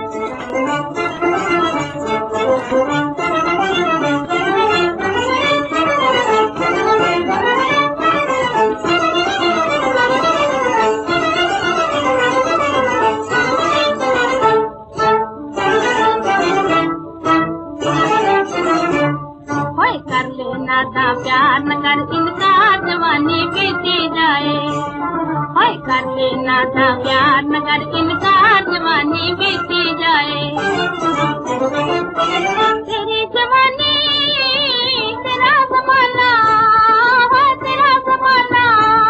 कर लेना था प्यार न कर इनकार जवानी बीती जाए। होय कर लेना था प्यार न कर इनकार जवानी बीती जाए। तेरी जवानी तेरा ज़माना है तेरा ज़माना।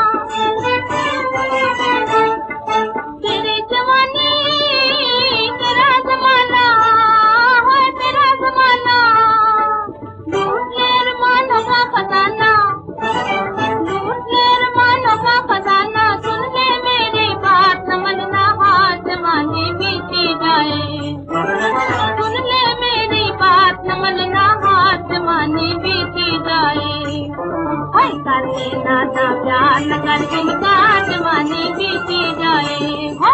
तेरी जवानी तेरा ज़माना है तेरा ज़माना। लूट ले अरमानों का खजाना, लूट ले अरमानों का खजाना। सुन ले मेरी बात समझना हाथ जवानी बीती जाए। सुन ले मेरी बात समझना हाथ जवानी बीती जाए। हाय कर लेना था प्यार न कर इनकार जवानी बीती जाए।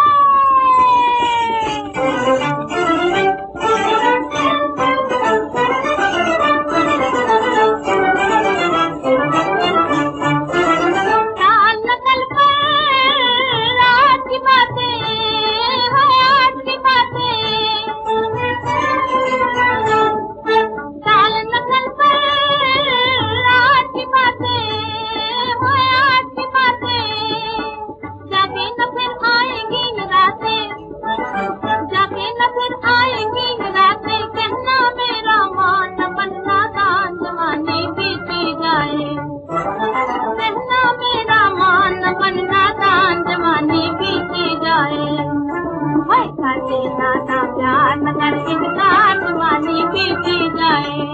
जाके न फिर आएंगी रातें, कहना मेरा मान बनना दान जवानी बीती जाए। कहना मेरा मान बनना दान जवानी बीती जाए। हाय कर लेना था प्यार न कर इनकार जवानी बीती जाए।